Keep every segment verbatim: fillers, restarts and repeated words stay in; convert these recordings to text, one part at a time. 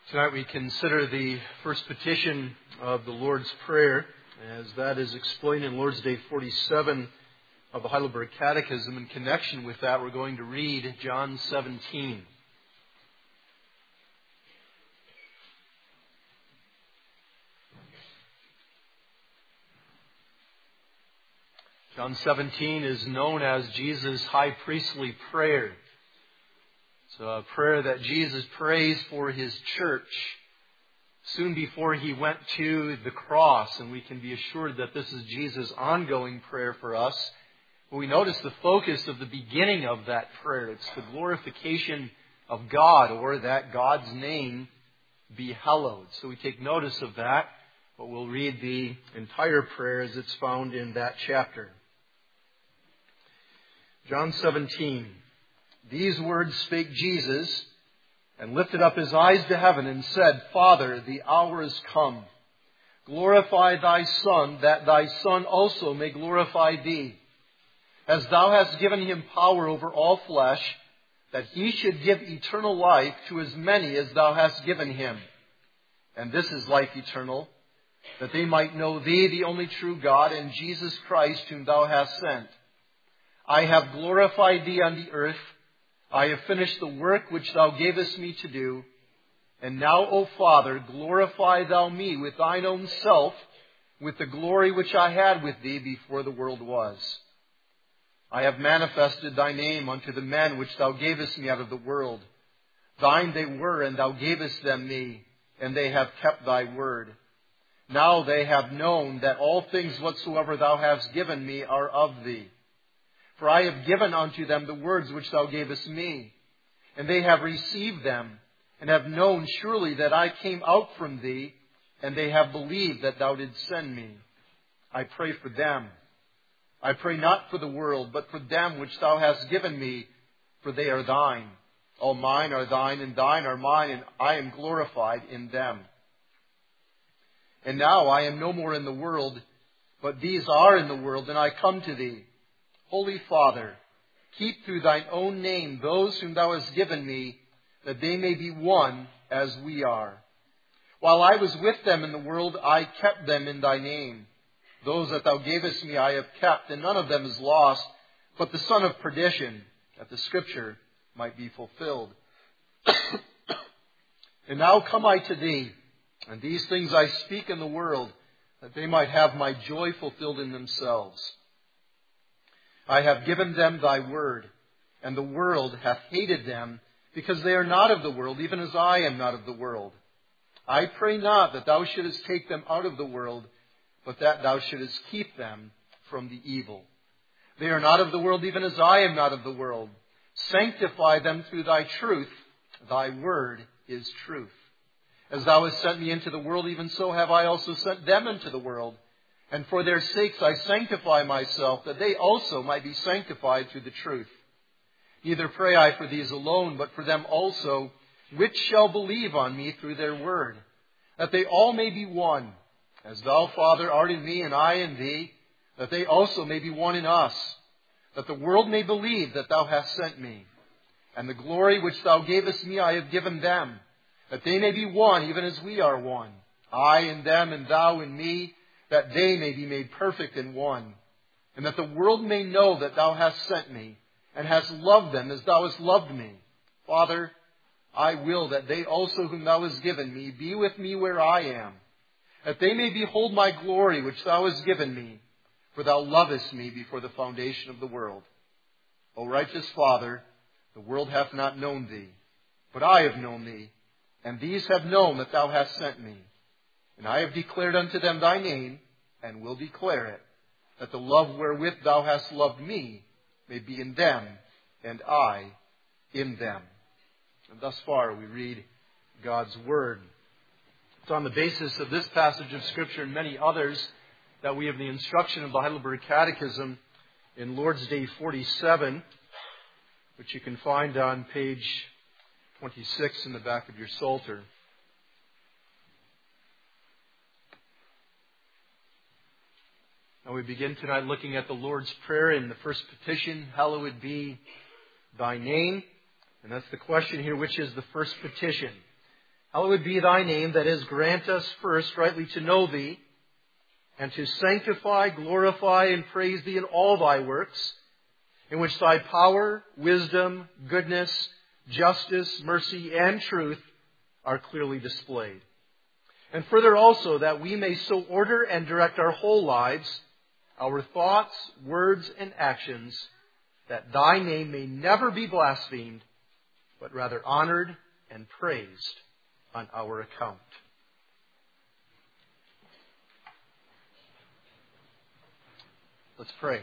Tonight we consider the first petition of the Lord's Prayer, as that is explained in Lord's Day forty-seven of the Heidelberg Catechism. In connection with that, we're going to read John seventeen. John seventeen is known as Jesus' high priestly prayer. It's a prayer that Jesus prays for His church soon before He went to the cross. And we can be assured that this is Jesus' ongoing prayer for us. But we notice the focus of the beginning of that prayer. It's the glorification of God, or that God's name be hallowed. So we take notice of that, but we'll read the entire prayer as it's found in that chapter. John seventeen. These words spake Jesus, and lifted up His eyes to heaven, and said, Father, the hour is come. Glorify Thy Son, that Thy Son also may glorify Thee, as Thou hast given Him power over all flesh, that He should give eternal life to as many as Thou hast given Him. And this is life eternal, that they might know Thee, the only true God, and Jesus Christ, whom Thou hast sent. I have glorified Thee on the earth. I have finished the work which Thou gavest me to do. And now, O Father, glorify Thou me with Thine own self, with the glory which I had with Thee before the world was. I have manifested Thy name unto the men which Thou gavest me out of the world. Thine they were, and Thou gavest them me, and they have kept Thy word. Now they have known that all things whatsoever Thou hast given me are of Thee. For I have given unto them the words which Thou gavest me, and they have received them, and have known surely that I came out from Thee, and they have believed that Thou didst send me. I pray for them. I pray not for the world, but for them which Thou hast given me, for they are Thine. All mine are Thine, and Thine are mine, and I am glorified in them. And now I am no more in the world, but these are in the world, and I come to Thee. Holy Father, keep through Thine own name those whom Thou hast given me, that they may be one as we are. While I was with them in the world, I kept them in Thy name. Those that Thou gavest me I have kept, and none of them is lost, but the son of perdition, that the Scripture might be fulfilled. And now come I to Thee, and these things I speak in the world, that they might have my joy fulfilled in themselves. I have given them Thy word, and the world hath hated them, because they are not of the world, even as I am not of the world. I pray not that Thou shouldest take them out of the world, but that Thou shouldest keep them from the evil. They are not of the world, even as I am not of the world. Sanctify them through Thy truth. Thy word is truth. As Thou hast sent me into the world, even so have I also sent them into the world. And for their sakes I sanctify myself, that they also might be sanctified through the truth. Neither pray I for these alone, but for them also, which shall believe on me through their word, that they all may be one, as Thou, Father, art in me, and I in Thee, that they also may be one in us, that the world may believe that Thou hast sent me. And the glory which Thou gavest me I have given them, that they may be one, even as we are one, I in them, and Thou in me, that they may be made perfect in one, and that the world may know that Thou hast sent me, and hast loved them as Thou hast loved me. Father, I will that they also whom Thou hast given me be with me where I am, that they may behold my glory which Thou hast given me, for Thou lovest me before the foundation of the world. O righteous Father, the world hath not known Thee, but I have known Thee, and these have known that Thou hast sent me. And I have declared unto them Thy name, and will declare it, that the love wherewith Thou hast loved me may be in them, and I in them. And thus far we read God's Word. It's on the basis of this passage of Scripture and many others that we have the instruction of the Heidelberg Catechism in Lord's Day forty-seven, which you can find on page twenty-six in the back of your Psalter. And we begin tonight looking at the Lord's Prayer in the first petition, hallowed be Thy name. And that's the question here, which is the first petition. Hallowed be thy name, that is, grant us first rightly to know thee, and to sanctify, glorify, and praise thee in all thy works, in which thy power, wisdom, goodness, justice, mercy, and truth are clearly displayed. And further also, that we may so order and direct our whole lives, our thoughts, words, and actions, that thy name may never be blasphemed, but rather honored and praised on our account. Let's pray.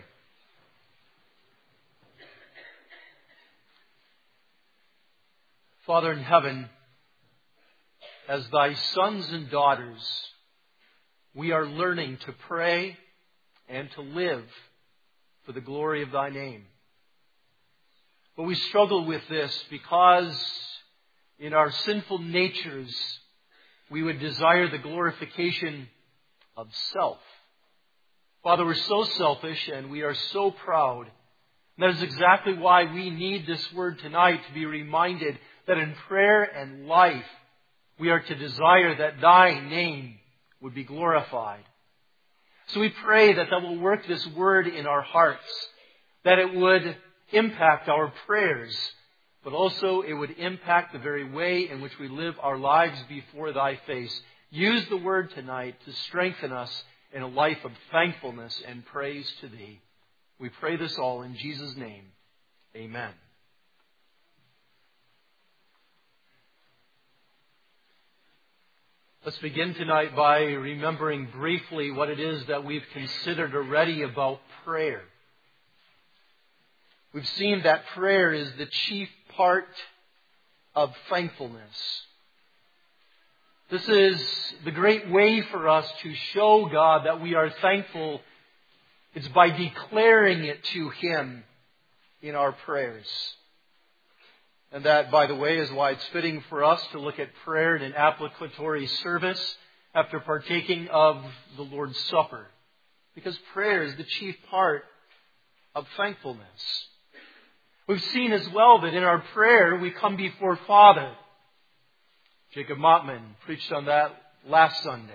Father in heaven, as thy sons and daughters, we are learning to pray and to live for the glory of thy name. But we struggle with this because in our sinful natures, we would desire the glorification of self. Father, we're so selfish and we are so proud. And that is exactly why we need this word tonight, to be reminded that in prayer and life, we are to desire that thy name would be glorified. So we pray that thou will work this word in our hearts, that it would impact our prayers, but also it would impact the very way in which we live our lives before thy face. Use the word tonight to strengthen us in a life of thankfulness and praise to thee. We pray this all in Jesus' name. Amen. Let's begin tonight by remembering briefly what it is that we've considered already about prayer. We've seen that prayer is the chief part of thankfulness. This is the great way for us to show God that we are thankful. It's by declaring it to Him in our prayers. And that, by the way, is why it's fitting for us to look at prayer in an applicatory service after partaking of the Lord's Supper. Because prayer is the chief part of thankfulness. We've seen as well that in our prayer we come before Father. Jacob Mottman preached on that last Sunday.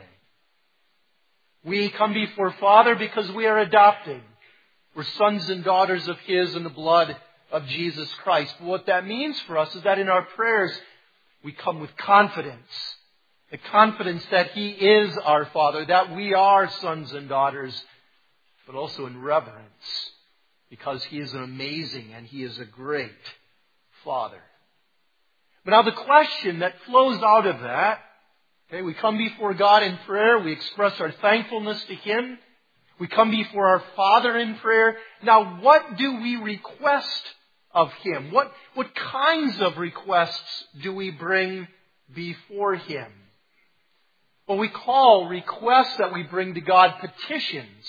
We come before Father because we are adopted. We're sons and daughters of His in the blood of Jesus Christ. But what that means for us is that in our prayers we come with confidence. The confidence that He is our Father, that we are sons and daughters, but also in reverence, because He is an amazing and He is a great Father. But now the question that flows out of that, okay, we come before God in prayer, we express our thankfulness to Him, we come before our Father in prayer. Now what do we request of Him? What, what kinds of requests do we bring before Him? Well, we call requests that we bring to God petitions.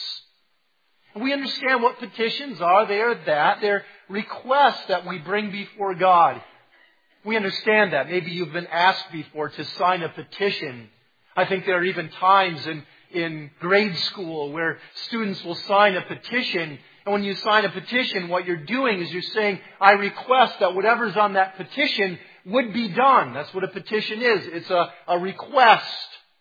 And we understand what petitions are. They are that. They're requests that we bring before God. We understand that. Maybe you've been asked before to sign a petition. I think there are even times in, in grade school where students will sign a petition. And when you sign a petition, what you're doing is you're saying, I request that whatever's on that petition would be done. That's what a petition is. It's a, a request.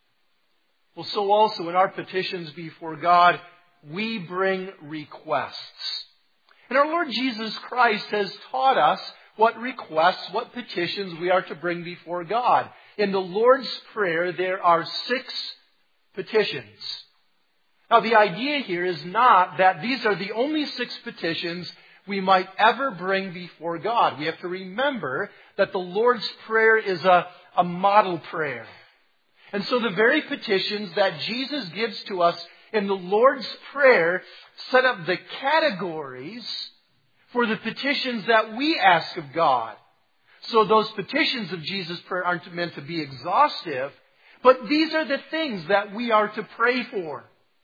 Well, so also in our petitions before God, we bring requests. And our Lord Jesus Christ has taught us what requests, what petitions we are to bring before God. In the Lord's Prayer, there are six petitions. Now, the idea here is not that these are the only six petitions we might ever bring before God. We have to remember that the Lord's Prayer is a, a model prayer. And so the very petitions that Jesus gives to us in the Lord's Prayer set up the categories for the petitions that we ask of God. So those petitions of Jesus' prayer aren't meant to be exhaustive, but these are the things that we are to pray for.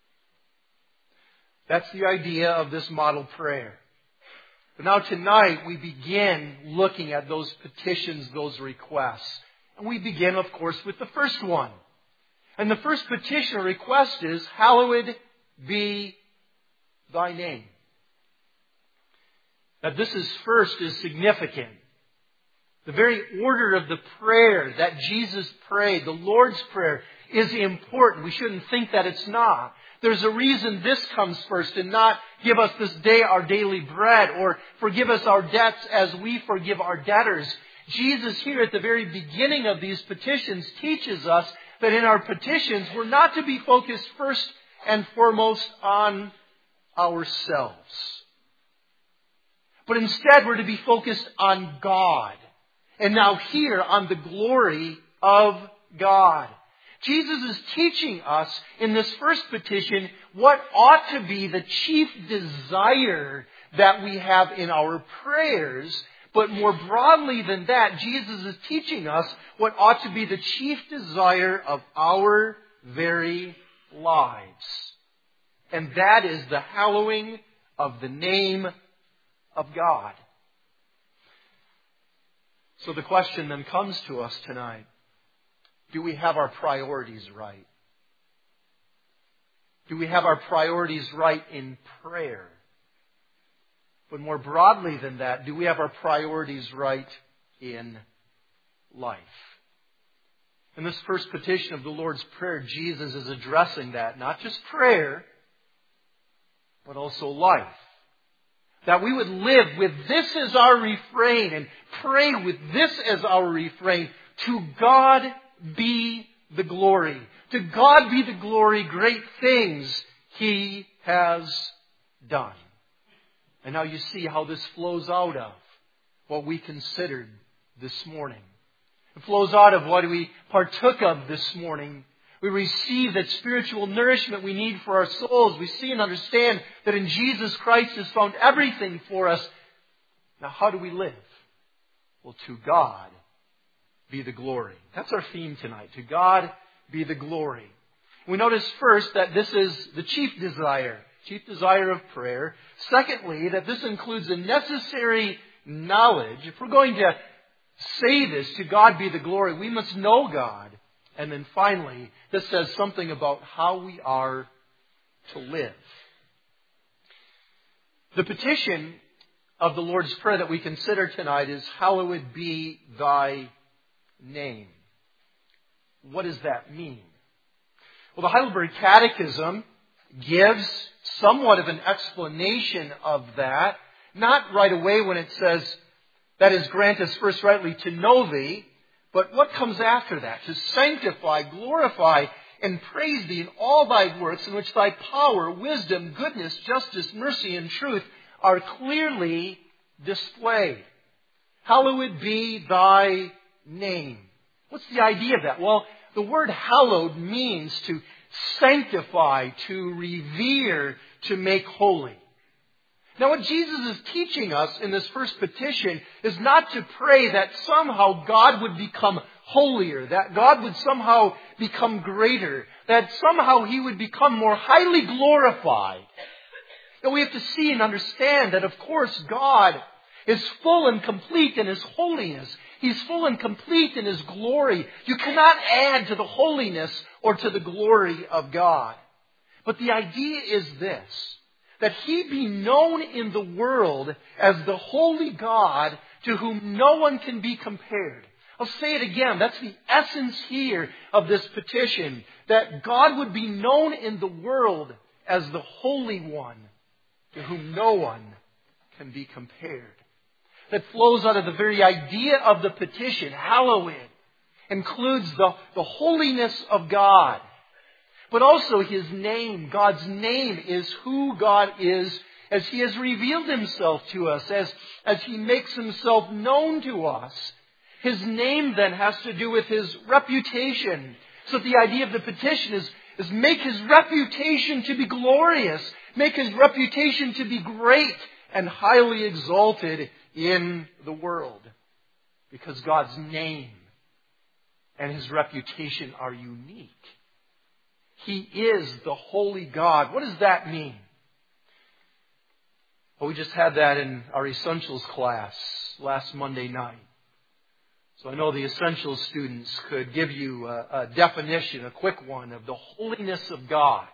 That's the idea of this model prayer. But now tonight we begin looking at those petitions, those requests. And we begin, of course, with the first one. And the first petition or request is, hallowed be thy name. Now this is first is significant. The very order of the prayer that Jesus prayed, the Lord's Prayer, is important. We shouldn't think that it's not. There's a reason this comes first and not give us this day our daily bread or forgive us our debts as we forgive our debtors. Jesus here at the very beginning of these petitions teaches us that in our petitions we're not to be focused first and foremost on ourselves. But instead we're to be focused on God. And now here on the glory of God. Jesus is teaching us in this first petition what ought to be the chief desire that we have in our prayers. But more broadly than that, Jesus is teaching us what ought to be the chief desire of our very lives. And that is the hallowing of the name of God. So the question then comes to us tonight. Do we have our priorities right? Do we have our priorities right in prayer? But more broadly than that, do we have our priorities right in life? In this first petition of the Lord's Prayer, Jesus is addressing that. Not just prayer, but also life. That we would live with this as our refrain and pray with this as our refrain. To God be the glory. To God be the glory, great things He has done. And now you see how this flows out of what we considered this morning. It flows out of what we partook of this morning. We receive that spiritual nourishment we need for our souls. We see and understand that in Jesus Christ has found everything for us. Now how do we live? Well, to God be the glory. That's our theme tonight. To God be the glory. We notice first that this is the chief desire. Chief desire of prayer. Secondly, that this includes a necessary knowledge. If we're going to say this, to God be the glory, we must know God. And then finally, this says something about how we are to live. The petition of the Lord's Prayer that we consider tonight is, hallowed be thy name. What does that mean? Well, the Heidelberg Catechism gives somewhat of an explanation of that. Not right away when it says, that is, grant us first rightly to know thee. But what comes after that? To sanctify, glorify, and praise thee in all thy works in which thy power, wisdom, goodness, justice, mercy, and truth are clearly displayed. Hallowed be thy name. What's the idea of that? Well, the word hallowed means to sanctify, to revere, to make holy. Now, what Jesus is teaching us in this first petition is not to pray that somehow God would become holier, that God would somehow become greater, that somehow He would become more highly glorified. And we have to see and understand that, of course, God is full and complete in His holiness. He's full and complete in His glory. You cannot add to the holiness or to the glory of God. But the idea is this, that He be known in the world as the holy God to whom no one can be compared. I'll say it again. That's the essence here of this petition. That God would be known in the world as the Holy One to whom no one can be compared. That flows out of the very idea of the petition. Hallowed includes the, the holiness of God. But also His name. God's name is who God is as He has revealed Himself to us, as, as He makes Himself known to us. His name then has to do with His reputation. So the idea of the petition is, is make His reputation to be glorious. Make His reputation to be great and highly exalted in the world. Because God's name and His reputation are unique. He is the holy God. What does that mean? Well, we just had that in our Essentials class last Monday night. So I know the Essentials students could give you a, a definition, a quick one, of the holiness of God.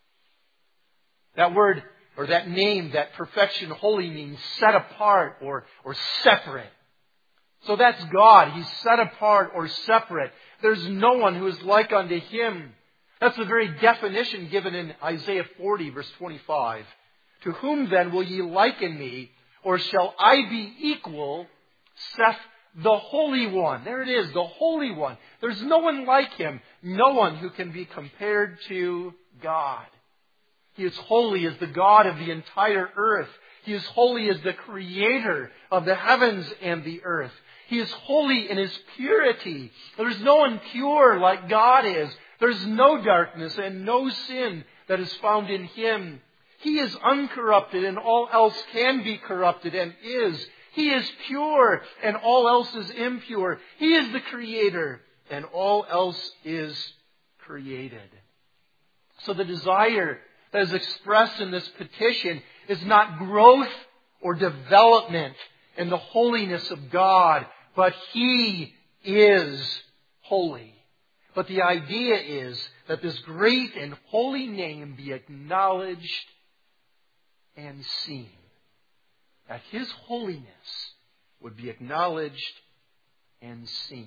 That word, or that name, that perfection, holy, means set apart or, or separate. So that's God. He's set apart or separate. There's no one who is like unto Him. That's the very definition given in Isaiah forty, verse twenty-five. To whom then will ye liken me, or shall I be equal, saith the Holy One? There it is, the Holy One. There's no one like Him. No one who can be compared to God. He is holy as the God of the entire earth. He is holy as the Creator of the heavens and the earth. He is holy in His purity. There's no one pure like God is. There's no darkness and no sin that is found in Him. He is uncorrupted and all else can be corrupted and is. He is pure and all else is impure. He is the Creator and all else is created. So the desire that is expressed in this petition is not growth or development in the holiness of God, but He is holy. But the idea is that this great and holy name be acknowledged and seen. That His holiness would be acknowledged and seen.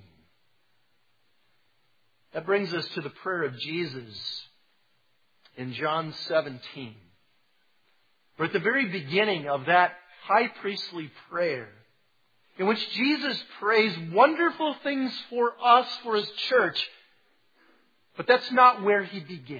That brings us to the prayer of Jesus in John seventeen. We're at the very beginning of that high priestly prayer, in which Jesus prays wonderful things for us, for His church. But that's not where He begins.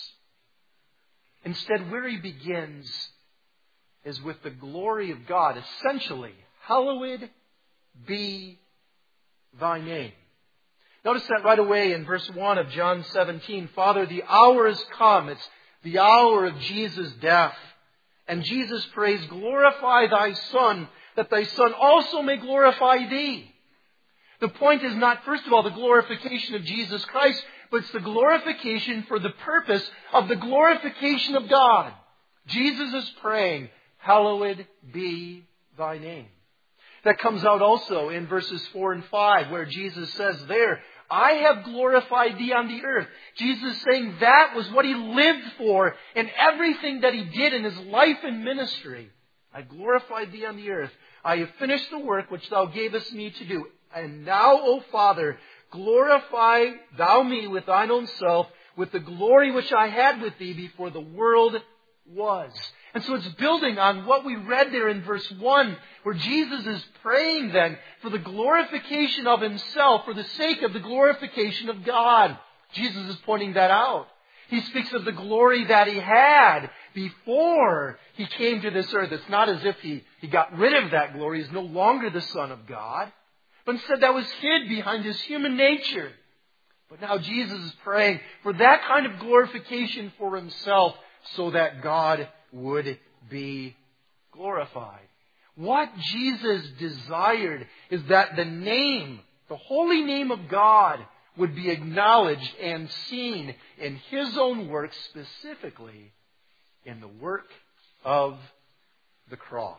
Instead, where He begins is with the glory of God. Essentially, hallowed be Thy name. Notice that right away in verse one of John seventeen. Father, the hour is come. It's the hour of Jesus' death. And Jesus prays, glorify Thy Son, that Thy Son also may glorify Thee. The point is not, first of all, the glorification of Jesus Christ, but it's the glorification for the purpose of the glorification of God. Jesus is praying, hallowed be Thy name. That comes out also in verses four and five, where Jesus says there, I have glorified Thee on the earth. Jesus is saying that was what He lived for in everything that He did in His life and ministry. I glorified Thee on the earth. I have finished the work which Thou gavest me to do. And now, O Father, glorify Thou me with Thine own self, with the glory which I had with Thee before the world was. And so it's building on what we read there in verse one, where Jesus is praying then for the glorification of Himself, for the sake of the glorification of God. Jesus is pointing that out. He speaks of the glory that He had before He came to this earth. It's not as if He, he got rid of that glory. He's no longer the Son of God. But instead that was hid behind His human nature. But now Jesus is praying for that kind of glorification for Himself, so that God would be glorified. What Jesus desired is that the name, the holy name of God, would be acknowledged and seen in His own work, specifically in the work of the cross.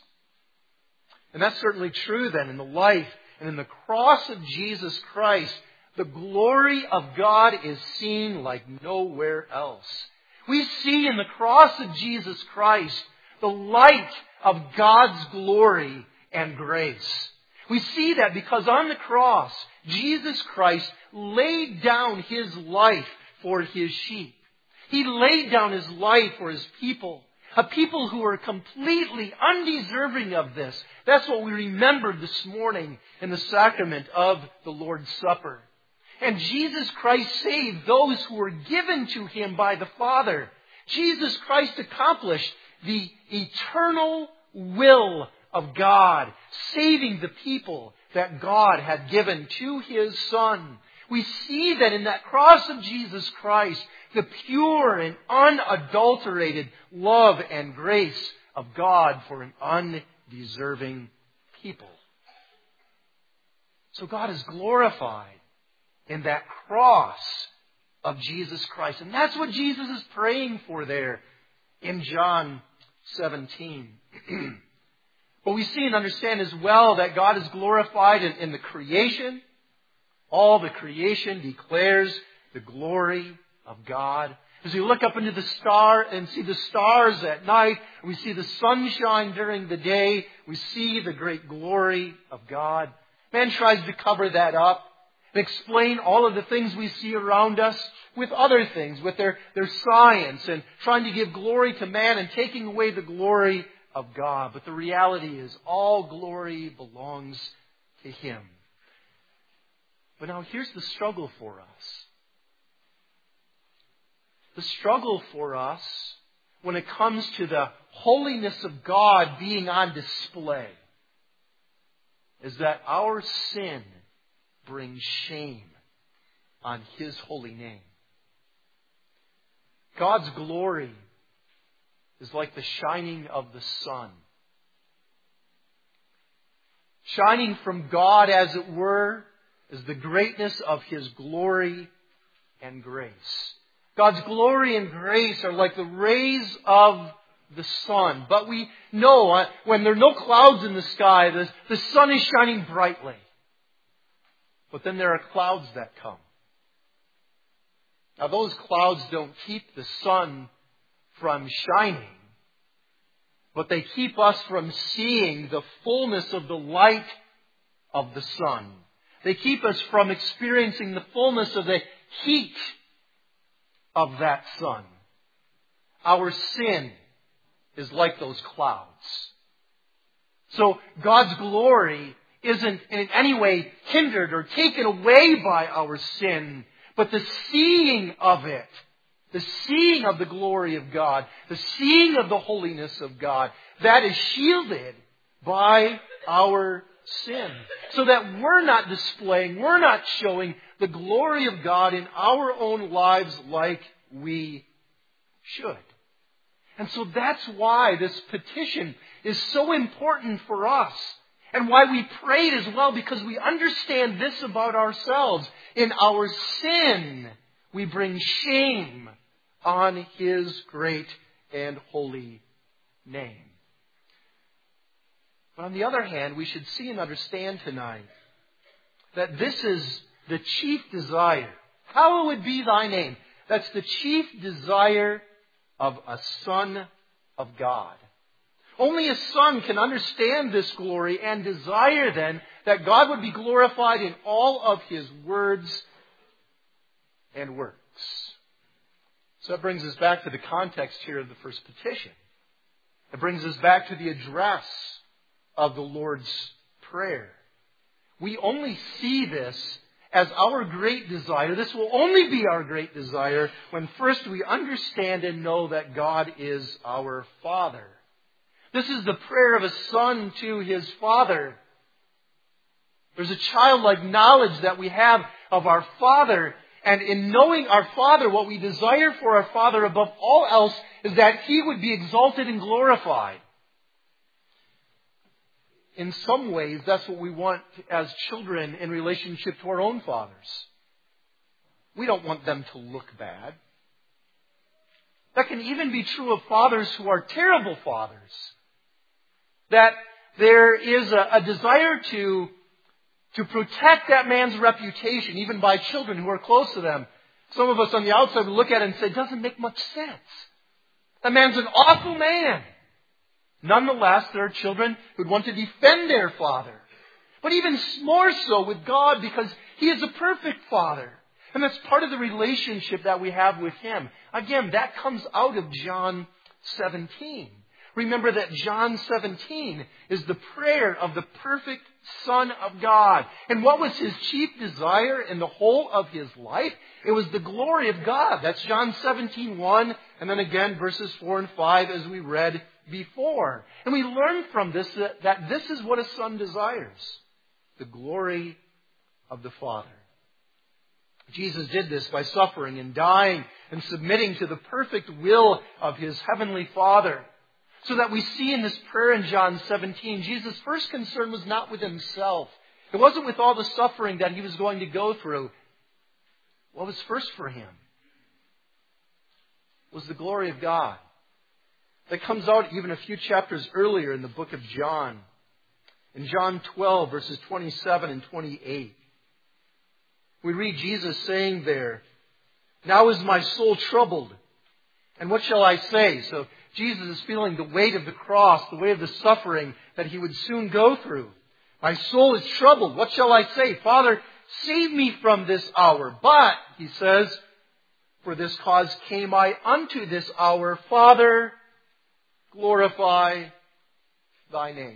And that's certainly true then in the life and in the cross of Jesus Christ. The glory of God is seen like nowhere else. We see in the cross of Jesus Christ the light of God's glory and grace. We see that because on the cross, Jesus Christ laid down His life for His sheep. He laid down His life for His people. A people who are completely undeserving of this. That's what we remembered this morning in the sacrament of the Lord's Supper. And Jesus Christ saved those who were given to Him by the Father. Jesus Christ accomplished the eternal will of God, saving the people that God had given to His Son. We see that in that cross of Jesus Christ, the pure and unadulterated love and grace of God for an undeserving people. So God is glorified in that cross of Jesus Christ. And that's what Jesus is praying for there in John seventeen. But we see and understand as well that God is glorified in, in the creation. All the creation declares the glory of God. As we look up into the star and see the stars at night, we see the sunshine during the day, we see the great glory of God. Man tries to cover that up and explain all of the things we see around us with other things, with their, their science, and trying to give glory to man and taking away the glory of God. But the reality is all glory belongs to Him. But now here's the struggle for us. The struggle for us when it comes to the holiness of God being on display is that our sin brings shame on His holy name. God's glory is like the shining of the sun. Shining from God, as it were, is the greatness of His glory and grace. God's glory and grace are like the rays of the sun. But we know uh, when there are no clouds in the sky, the, the sun is shining brightly. But then there are clouds that come. Now those clouds don't keep the sun from shining, but they keep us from seeing the fullness of the light of the sun. They keep us from experiencing the fullness of the heat of that sun. Our sin is like those clouds. So God's glory isn't in any way hindered or taken away by our sin, but the seeing of it, the seeing of the glory of God, the seeing of the holiness of God, that is shielded by our sin. So that we're not displaying, we're not showing the glory of God in our own lives like we should. And so that's why this petition is so important for us. And why we prayed as well, because we understand this about ourselves. In our sin, we bring shame on His great and holy name. But on the other hand, we should see and understand tonight that this is the chief desire. Hallowed be thy name. That's the chief desire of a son of God. Only a son can understand this glory and desire then that God would be glorified in all of His words and works. So that brings us back to the context here of the first petition. It brings us back to the address of the Lord's Prayer. We only see this as our great desire. This will only be our great desire when first we understand and know that God is our Father. This is the prayer of a son to his father. There's a childlike knowledge that we have of our Father. And in knowing our Father, what we desire for our Father above all else is that He would be exalted and glorified. In some ways, that's what we want as children in relationship to our own fathers. We don't want them to look bad. That can even be true of fathers who are terrible fathers. That there is a, a desire to, to protect that man's reputation, even by children who are close to them. Some of us on the outside would look at it and say, it doesn't make much sense. That man's an awful man. Nonetheless, there are children who'd want to defend their father. But even more so with God, because He is a perfect Father. And that's part of the relationship that we have with Him. Again, that comes out of John seventeen. Remember that John seventeen is the prayer of the perfect Son of God. And what was His chief desire in the whole of His life? It was the glory of God. That's John seventeen one, and then again verses four and five as we read before. And we learn from this that, that this is what a son desires. The glory of the Father. Jesus did this by suffering and dying and submitting to the perfect will of His heavenly Father. So that we see in this prayer in John seventeen, Jesus' first concern was not with Himself. It wasn't with all the suffering that He was going to go through. What was first for Him was the glory of God. That comes out even a few chapters earlier in the book of John. In John twelve, verses twenty-seven and twenty-eight. We read Jesus saying there, "Now is my soul troubled, and what shall I say?" So Jesus is feeling the weight of the cross, the weight of the suffering that He would soon go through. My soul is troubled. What shall I say? Father, save me from this hour. But, he says, for this cause came I unto this hour. Father, glorify thy name.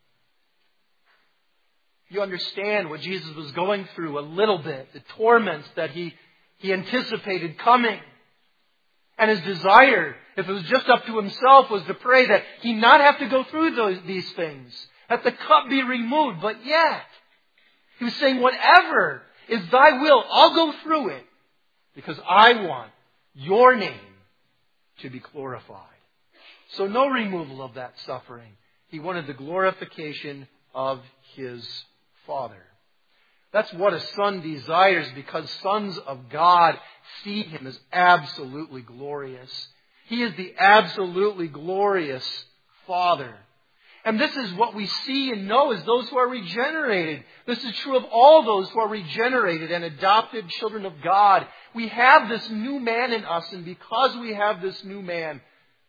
You understand what Jesus was going through a little bit. The torments that he, he anticipated coming. And his desire, if it was just up to himself, was to pray that he not have to go through those, these things. That the cup be removed. But yet, he was saying, whatever is thy will, I'll go through it. Because I want your name to be glorified. So no removal of that suffering. He wanted the glorification of his Father. That's what a son desires, because sons of God see him as absolutely glorious. He is the absolutely glorious Father. And this is what we see and know as those who are regenerated. This is true of all those who are regenerated and adopted children of God. We have this new man in us, and because we have this new man,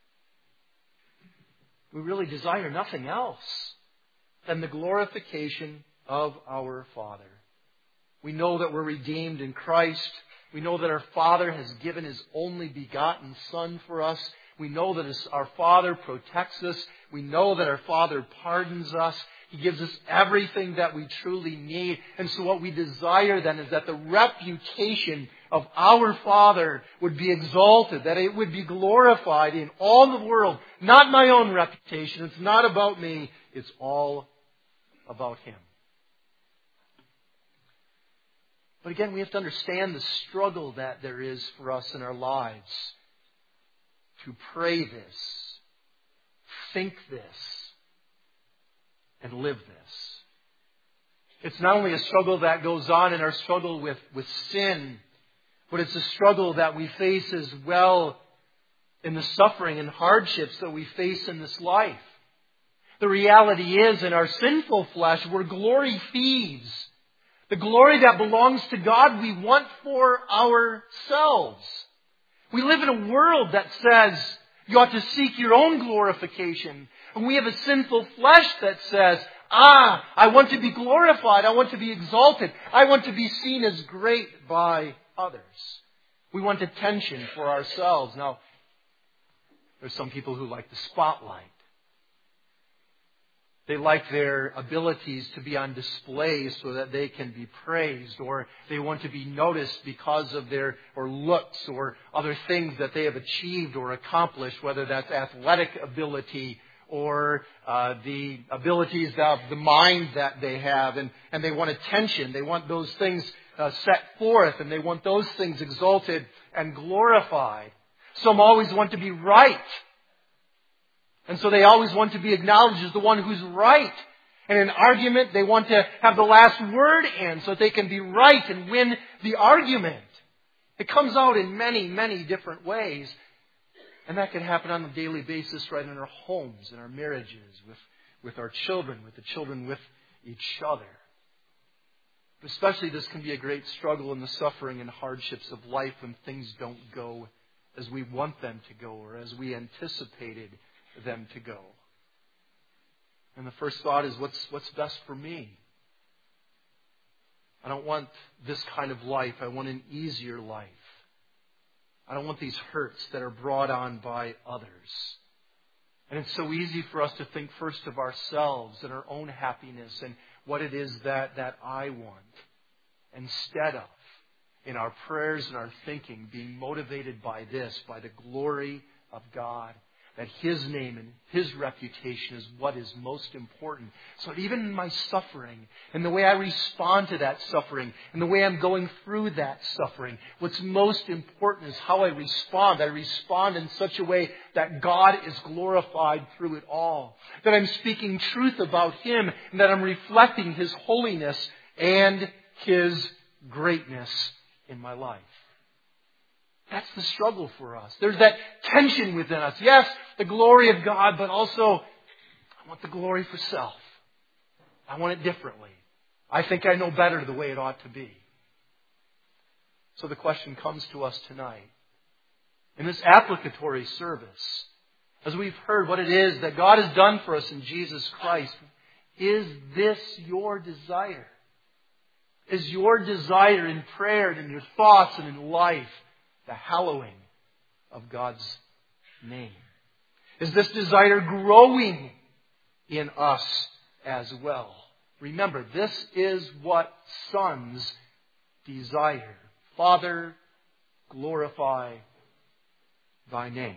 we really desire nothing else than the glorification of our Father. We know that we're redeemed in Christ. We know that our Father has given His only begotten Son for us. We know that our Father protects us. We know that our Father pardons us. He gives us everything that we truly need. And so what we desire then is that the reputation of our Father would be exalted, that it would be glorified in all the world. Not my own reputation. It's not about me. It's all about Him. But again, we have to understand the struggle that there is for us in our lives to pray this, think this, and live this. It's not only a struggle that goes on in our struggle with, with sin, but it's a struggle that we face as well in the suffering and hardships that we face in this life. The reality is, in our sinful flesh, we're glory thieves. The glory that belongs to God we want for ourselves. We live in a world that says you ought to seek your own glorification. And we have a sinful flesh that says, ah, I want to be glorified. I want to be exalted. I want to be seen as great by others. We want attention for ourselves. Now, there's some people who like the spotlight. They like their abilities to be on display so that they can be praised, or they want to be noticed because of their or looks or other things that they have achieved or accomplished, whether that's athletic ability or uh, the abilities of the mind that they have. And, and they want attention. They want those things uh, set forth, and they want those things exalted and glorified. Some always want to be right. And so they always want to be acknowledged as the one who's right. And in an argument, they want to have the last word in so that they can be right and win the argument. It comes out in many, many different ways. And that can happen on a daily basis right in our homes, in our marriages, with, with our children, with the children with each other. But especially this can be a great struggle in the suffering and hardships of life when things don't go as we want them to go or as we anticipated them to go. And the first thought is, what's what's best for me? I don't want this kind of life. I want an easier life. I don't want these hurts that are brought on by others. And it's so easy for us to think first of ourselves and our own happiness and what it is that, that I want, instead of, in our prayers and our thinking, being motivated by this, by the glory of God. That His name and His reputation is what is most important. So that even in my suffering, and the way I respond to that suffering, and the way I'm going through that suffering, what's most important is how I respond. I respond in such a way that God is glorified through it all. That I'm speaking truth about Him, and that I'm reflecting His holiness and His greatness in my life. That's the struggle for us. There's that tension within us. Yes, the glory of God, but also I want the glory for self. I want it differently. I think I know better the way it ought to be. So the question comes to us tonight. In this applicatory service, as we've heard what it is that God has done for us in Jesus Christ, Is this your desire? Is your desire in prayer and in your thoughts and in life the hallowing of God's name? Is this desire growing in us as well? Remember, this is what sons desire. Father, glorify thy name.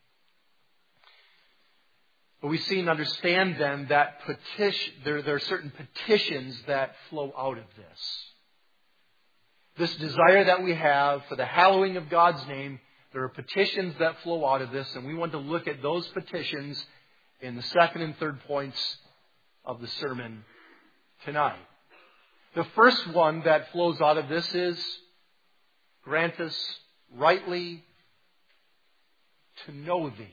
But we see and understand then that petition, there, there are certain petitions that flow out of this. This desire that we have for the hallowing of God's name, there are petitions that flow out of this, and we want to look at those petitions in the second and third points of the sermon tonight. The first one that flows out of this is, grant us rightly to know Thee.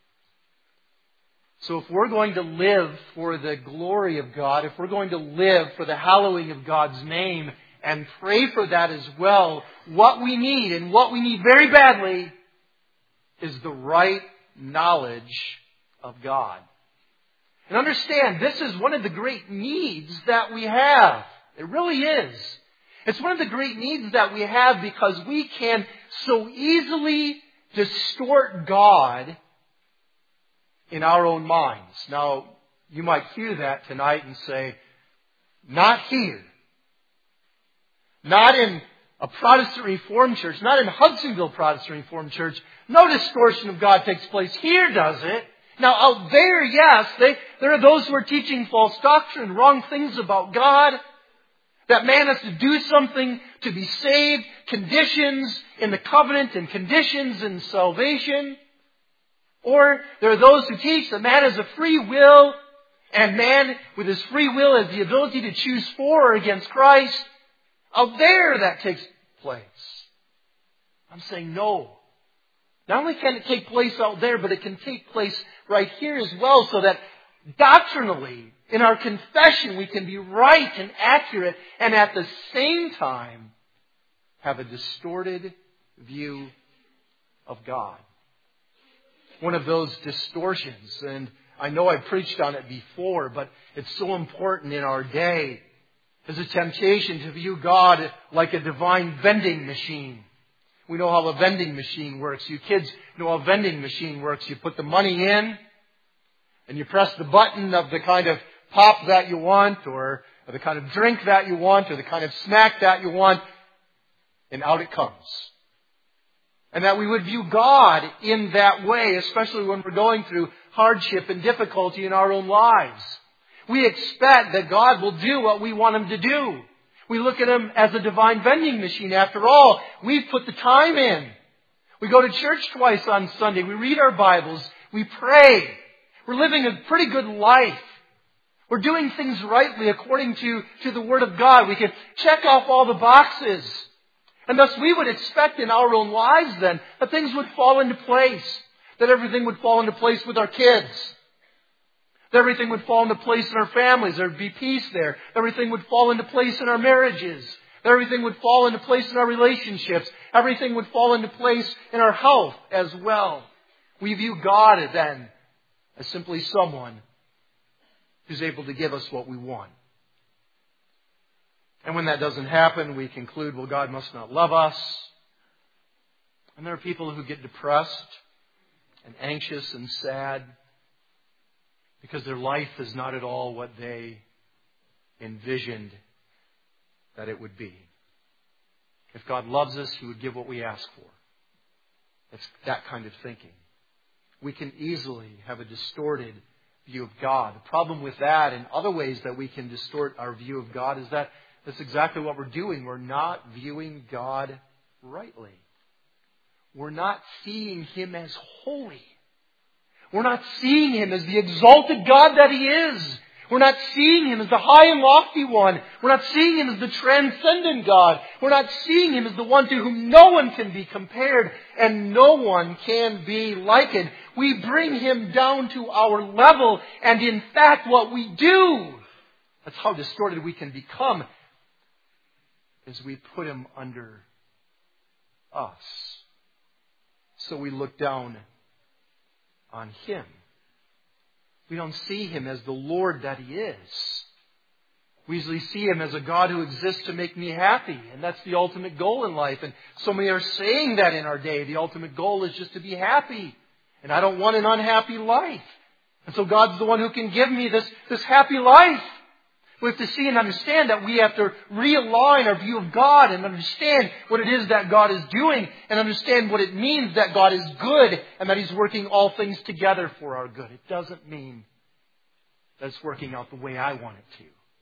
So if we're going to live for the glory of God, if we're going to live for the hallowing of God's name and pray for that as well, what we need, and what we need very badly, is the right knowledge of God. And understand, this is one of the great needs that we have. It really is. It's one of the great needs that we have because we can so easily distort God in our own minds. Now, you might hear that tonight and say, not here. Not in a Protestant Reformed church. Not in Hudsonville Protestant Reformed Church. No distortion of God takes place here, does it? Now, out there, yes, they, there are those who are teaching false doctrine, wrong things about God. That man has to do something to be saved. Conditions in the covenant and conditions in salvation. Or there are those who teach that man has a free will, and man with his free will has the ability to choose for or against Christ. Out there that takes place. I'm saying no. Not only can it take place out there, but it can take place right here as well, so that doctrinally, in our confession, we can be right and accurate, and at the same time have a distorted view of God. One of those distortions, and I know I preached on it before, but it's so important in our day, is a temptation to view God like a divine vending machine. We know how a vending machine works. You kids know how a vending machine works. You put the money in, and you press the button of the kind of pop that you want, or the kind of drink that you want, or the kind of snack that you want, and out it comes. And that we would view God in that way, especially when we're going through hardship and difficulty in our own lives. We expect that God will do what we want Him to do. We look at Him as a divine vending machine. After all, we've put the time in. We go to church twice on Sunday. We read our Bibles. We pray. We're living a pretty good life. We're doing things rightly according to, to the Word of God. We can check off all the boxes. And thus we would expect in our own lives then that things would fall into place. That everything would fall into place with our kids. That everything would fall into place in our families. There would be peace there. Everything would fall into place in our marriages. That everything would fall into place in our relationships. Everything would fall into place in our health as well. We view God then as simply someone who's able to give us what we want. And when that doesn't happen, we conclude, well, God must not love us. And there are people who get depressed and anxious and sad because their life is not at all what they envisioned that it would be. If God loves us, He would give what we ask for. It's that kind of thinking. We can easily have a distorted view of God. The problem with that and other ways that we can distort our view of God is that that's exactly what we're doing. We're not viewing God rightly. We're not seeing Him as holy. We're not seeing Him as the exalted God that He is. We're not seeing Him as the high and lofty one. We're not seeing Him as the transcendent God. We're not seeing Him as the one to whom no one can be compared and no one can be likened. We bring Him down to our level, and in fact what we do, that's how distorted we can become, is we put Him under us. So we look down on Him. We don't see Him as the Lord that He is. We usually see Him as a God who exists to make me happy. And that's the ultimate goal in life. And so many are saying that in our day. The ultimate goal is just to be happy. And I don't want an unhappy life. And so God's the one who can give me this, this happy life. We have to see and understand that we have to realign our view of God and understand what it is that God is doing and understand what it means that God is good and that He's working all things together for our good. It doesn't mean that it's working out the way I want it to.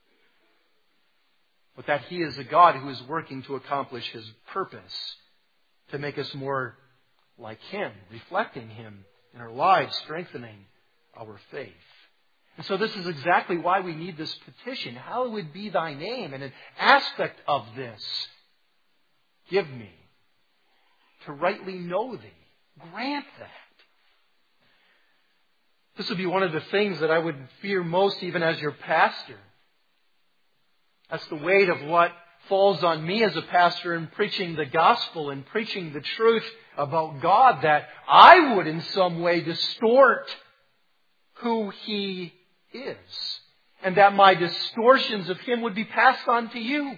But that He is a God who is working to accomplish His purpose to make us more like Him, reflecting Him in our lives, strengthening our faith. And so this is exactly why we need this petition. Hallowed be Thy name. And an aspect of this, give me to rightly know Thee. Grant that. This would be one of the things that I would fear most even as your pastor. That's the weight of what falls on me as a pastor in preaching the gospel and preaching the truth about God, that I would in some way distort who He is. And that my distortions of Him would be passed on to you.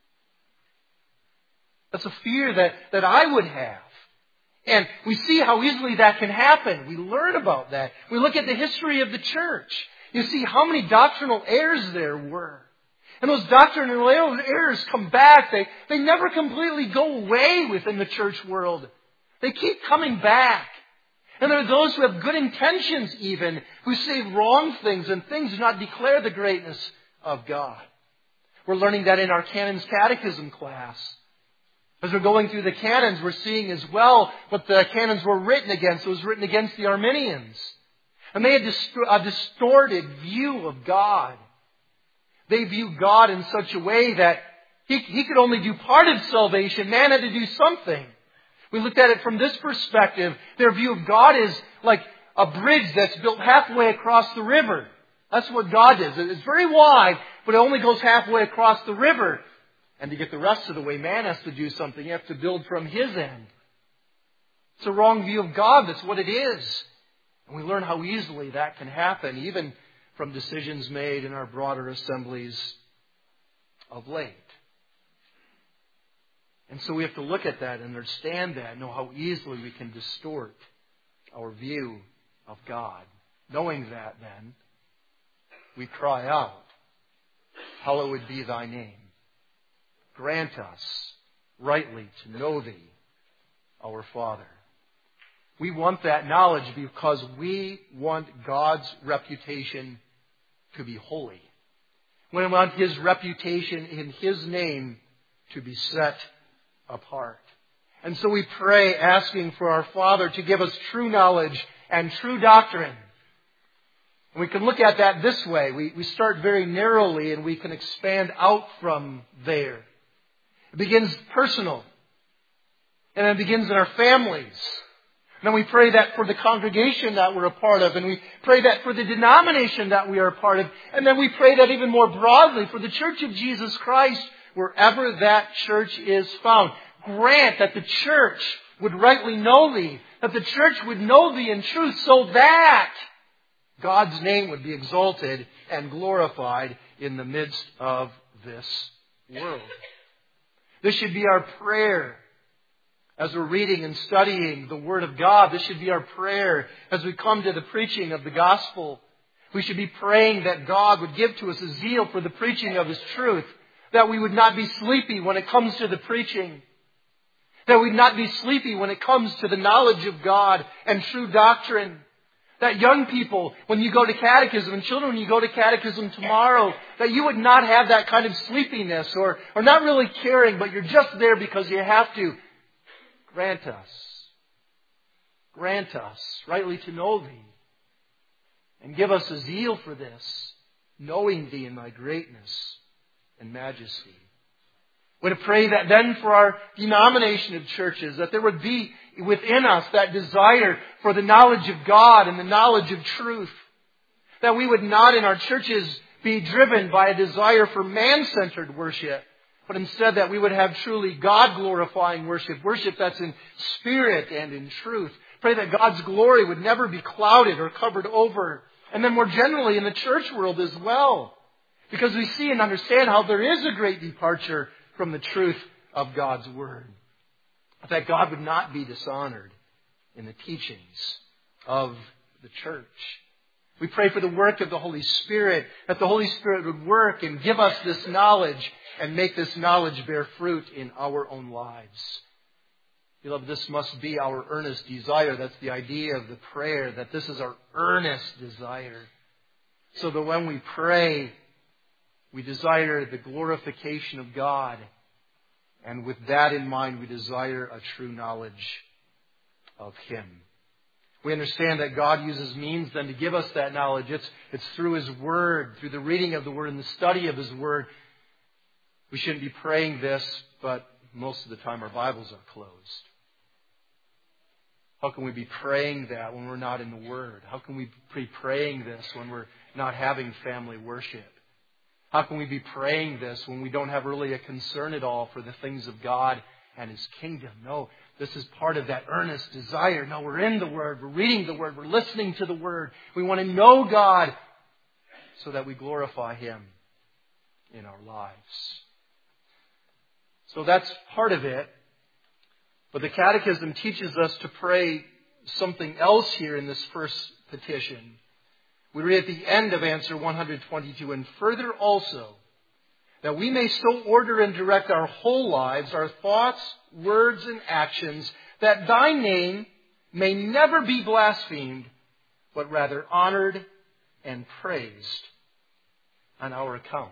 That's a fear that, that I would have. And we see how easily that can happen. We learn about that. We look at the history of the church. You see how many doctrinal errors there were. And those doctrinal errors come back. They, they never completely go away within the church world. They keep coming back. And there are those who have good intentions even, who say wrong things and things do not declare the greatness of God. We're learning that in our Canons Catechism class. As we're going through the canons, we're seeing as well what the canons were written against. It was written against the Arminians. And they had a distorted view of God. They view God in such a way that He, he could only do part of salvation. Man had to do something. We looked at it from this perspective. Their view of God is like a bridge that's built halfway across the river. That's what God is. It's very wide, but it only goes halfway across the river. And to get the rest of the way, man has to do something. You have to build from his end. It's a wrong view of God. That's what it is. And we learn how easily that can happen, even from decisions made in our broader assemblies of late. And so we have to look at that and understand that, know how easily we can distort our view of God. Knowing that, then, we cry out, hallowed be Thy name. Grant us rightly to know Thee, our Father. We want that knowledge because we want God's reputation to be holy. We want His reputation in His name to be set apart. And so we pray asking for our Father to give us true knowledge and true doctrine. And we can look at that this way. We, we start very narrowly and we can expand out from there. It begins personal. And it begins in our families. And then we pray that for the congregation that we're a part of. And we pray that for the denomination that we are a part of. And then we pray that even more broadly for the Church of Jesus Christ, wherever that church is found. Grant that the church would rightly know Thee. That the church would know Thee in truth so that God's name would be exalted and glorified in the midst of this world. This should be our prayer as we're reading and studying the Word of God. This should be our prayer as we come to the preaching of the gospel. We should be praying that God would give to us a zeal for the preaching of His truth. That we would not be sleepy when it comes to the preaching. That we would not be sleepy when it comes to the knowledge of God and true doctrine. That young people, when you go to catechism, and children, when you go to catechism tomorrow, that you would not have that kind of sleepiness or, or not really caring, but you're just there because you have to. Grant us. Grant us rightly to know Thee. And give us a zeal for this, knowing Thee in Thy greatness and majesty. We would pray that then for our denomination of churches, that there would be within us that desire for the knowledge of God and the knowledge of truth. That we would not in our churches be driven by a desire for man-centered worship, but instead that we would have truly God-glorifying worship, worship that's in spirit and in truth. Pray that God's glory would never be clouded or covered over And then more generally in the church world as well. Because we see and understand how there is a great departure from the truth of God's Word. That God would not be dishonored in the teachings of the church. We pray for the work of the Holy Spirit, that the Holy Spirit would work and give us this knowledge and make this knowledge bear fruit in our own lives. Beloved, this must be our earnest desire. That's the idea of the prayer, that this is our earnest desire. So that when we pray, we desire the glorification of God. And with that in mind, we desire a true knowledge of Him. We understand that God uses means then to give us that knowledge. It's, it's through His Word, through the reading of the Word and the study of His Word. We shouldn't be praying this, but most of the time our Bibles are closed. How can we be praying that when we're not in the Word? How can we be praying this when we're not having family worship? How can we be praying this when we don't have really a concern at all for the things of God and His kingdom? No, this is part of that earnest desire. No, we're in the Word. We're reading the Word. We're listening to the Word. We want to know God so that we glorify Him in our lives. So that's part of it. But the Catechism teaches us to pray something else here in this first petition. We read at the end of answer one hundred twenty-two, and further also, that we may so order and direct our whole lives, our thoughts, words, and actions, that Thy name may never be blasphemed, but rather honored and praised on our account.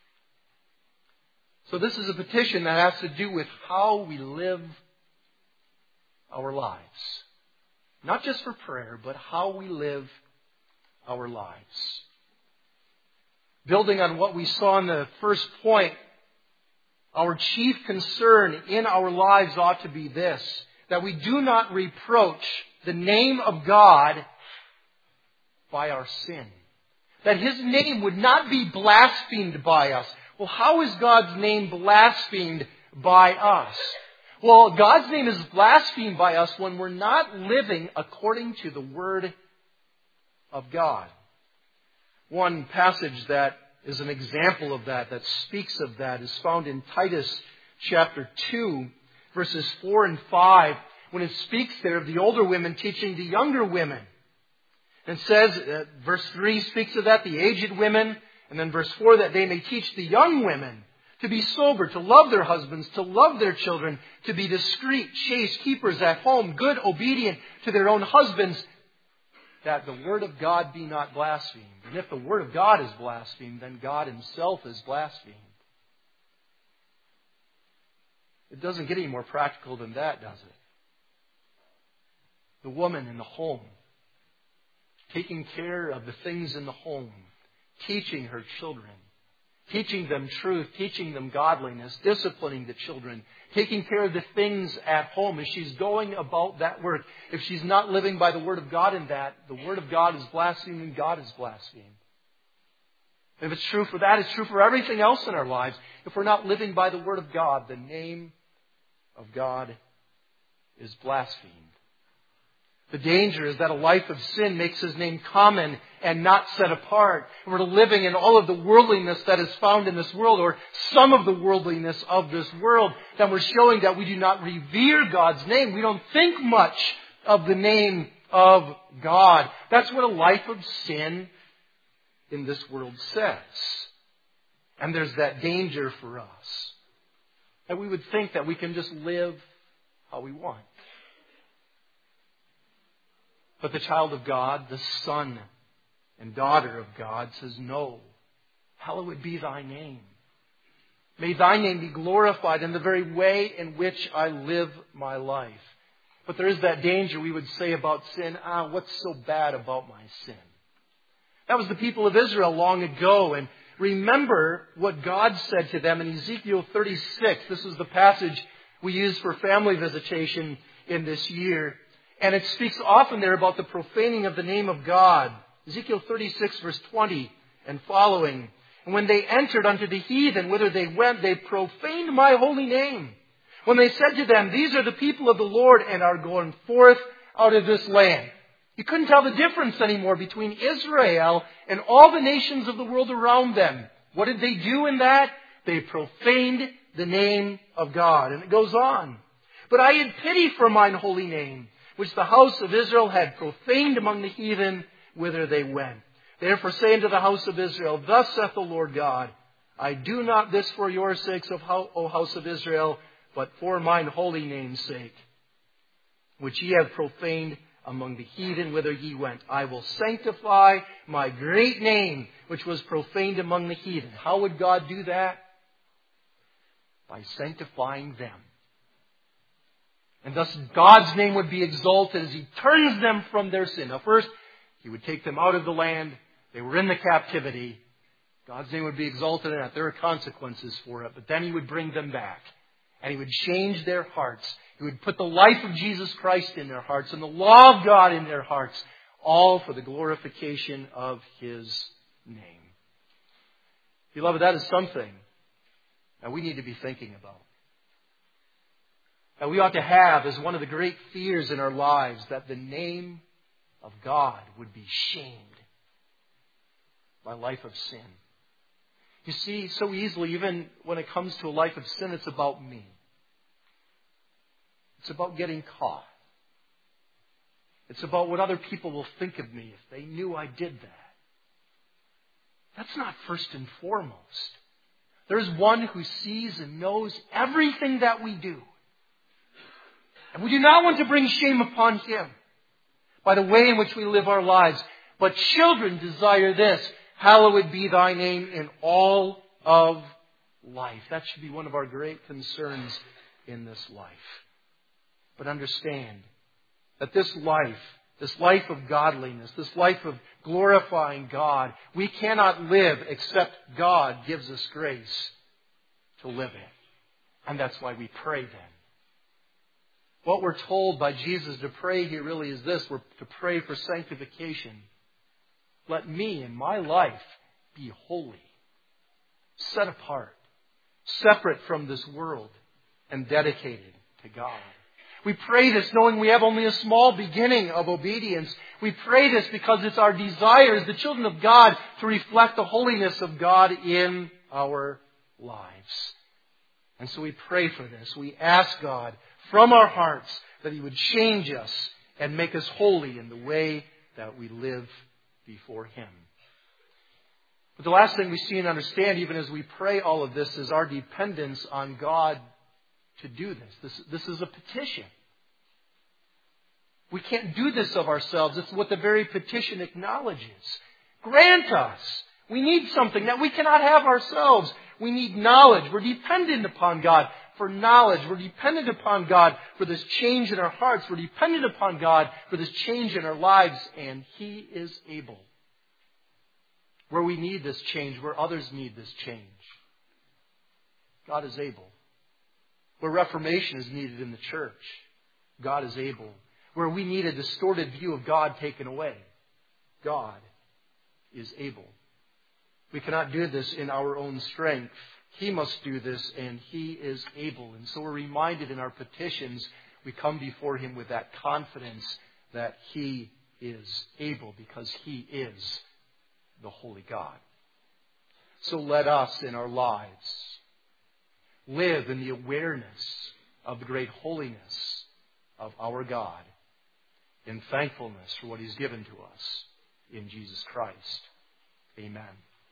So this is a petition that has to do with how we live our lives. Not just for prayer, but how we live our lives. Building on what we saw in the first point, our chief concern in our lives ought to be this, that we do not reproach the name of God by our sin. That His name would not be blasphemed by us. Well, how is God's name blasphemed by us? Well, God's name is blasphemed by us when we're not living according to the Word of God. One passage that is an example of that, that speaks of that, is found in Titus chapter two, verses four and five, when it speaks there of the older women teaching the younger women. And says, uh, verse three speaks of that, the aged women, and then verse four, that they may teach the young women to be sober, to love their husbands, to love their children, to be discreet, chaste, keepers at home, good, obedient to their own husbands, that the Word of God be not blasphemed. And if the Word of God is blasphemed, then God Himself is blasphemed. It doesn't get any more practical than that, does it? The woman in the home, taking care of the things in the home, teaching her children, teaching them truth, teaching them godliness, disciplining the children, taking care of the things at home as she's going about that work. If she's not living by the Word of God in that, the Word of God is blasphemed and God is blasphemed. If it's true for that, it's true for everything else in our lives. If we're not living by the Word of God, the name of God is blasphemed. The danger is that a life of sin makes His name common and not set apart. We're living in all of the worldliness that is found in this world, or some of the worldliness of this world. Then we're showing that we do not revere God's name. We don't think much of the name of God. That's what a life of sin in this world says. And there's that danger for us, that we would think that we can just live how we want. But the child of God, the son and daughter of God, says, no, hallowed be Thy name. May Thy name be glorified in the very way in which I live my life. But there is that danger, we would say, about sin. Ah, what's so bad about my sin? That was the people of Israel long ago. And remember what God said to them in Ezekiel thirty-six. This is the passage we use for family visitation in this year. And it speaks often there about the profaning of the name of God. Ezekiel thirty-six, verse twenty and following. And when they entered unto the heathen, whither they went, they profaned my holy name. When they said to them, these are the people of the Lord and are going forth out of this land. You couldn't tell the difference anymore between Israel and all the nations of the world around them. What did they do in that? They profaned the name of God. And it goes on. But I had pity for mine holy name, which the house of Israel had profaned among the heathen, whither they went. Therefore say unto the house of Israel, Thus saith the Lord God, I do not this for your sakes, O house of Israel, but for mine holy name's sake, which ye have profaned among the heathen, whither ye went. I will sanctify my great name, which was profaned among the heathen. How would God do that? By sanctifying them. And thus God's name would be exalted as He turns them from their sin. Now first, He would take them out of the land. They were in the captivity. God's name would be exalted in that. There are consequences for it. But then He would bring them back. And He would change their hearts. He would put the life of Jesus Christ in their hearts and the law of God in their hearts. All for the glorification of His name. Beloved, that is something that we need to be thinking about. That we ought to have as one of the great fears in our lives, that the name of God would be shamed by a life of sin. You see, so easily, even when it comes to a life of sin, it's about me. It's about getting caught. It's about what other people will think of me if they knew I did that. That's not first and foremost. There's one who sees and knows everything that we do. And we do not want to bring shame upon Him by the way in which we live our lives. But children desire this, hallowed be thy name in all of life. That should be one of our great concerns in this life. But understand that this life, this life of godliness, this life of glorifying God, we cannot live except God gives us grace to live it. And that's why we pray then. What we're told by Jesus to pray here really is this. We're to pray for sanctification. Let me in my life be holy, set apart, separate from this world, and dedicated to God. We pray this knowing we have only a small beginning of obedience. We pray this because it's our desire as the children of God to reflect the holiness of God in our lives. And so we pray for this. We ask God from our hearts that He would change us and make us holy in the way that we live before Him. But the last thing we see and understand, even as we pray all of this, is our dependence on God to do this. This, this is a petition. We can't do this of ourselves. It's what the very petition acknowledges. Grant us. We need something that we cannot have ourselves. We need knowledge. We're dependent upon God for knowledge. We're dependent upon God for this change in our hearts. We're dependent upon God for this change in our lives. And He is able. Where we need this change, where others need this change, God is able. Where reformation is needed in the church, God is able. Where we need a distorted view of God taken away, God is able. We cannot do this in our own strength. He must do this, and He is able. And so we're reminded in our petitions, we come before Him with that confidence that He is able, because He is the holy God. So let us in our lives live in the awareness of the great holiness of our God, in thankfulness for what He's given to us in Jesus Christ. Amen.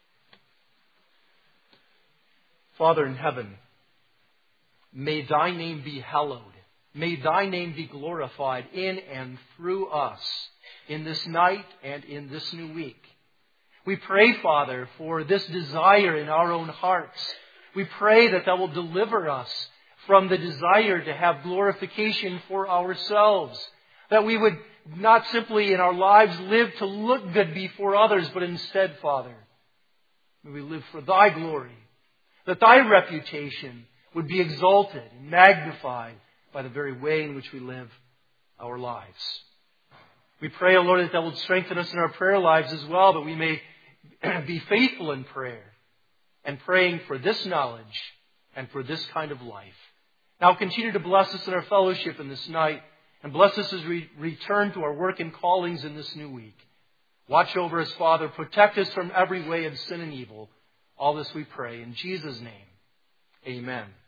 Father in heaven, may Thy name be hallowed. May Thy name be glorified in and through us in this night and in this new week. We pray, Father, for this desire in our own hearts. We pray that Thou will deliver us from the desire to have glorification for ourselves. That we would not simply in our lives live to look good before others, but instead, Father, may we live for Thy glory. That Thy reputation would be exalted and magnified by the very way in which we live our lives. We pray, O Lord, that Thou wilt strengthen us in our prayer lives as well, that we may be faithful in prayer and praying for this knowledge and for this kind of life. Now continue to bless us in our fellowship in this night And bless us as we return to our work and callings in this new week. Watch over us, Father. Protect us from every way of sin and evil. All this we pray in Jesus' name. Amen.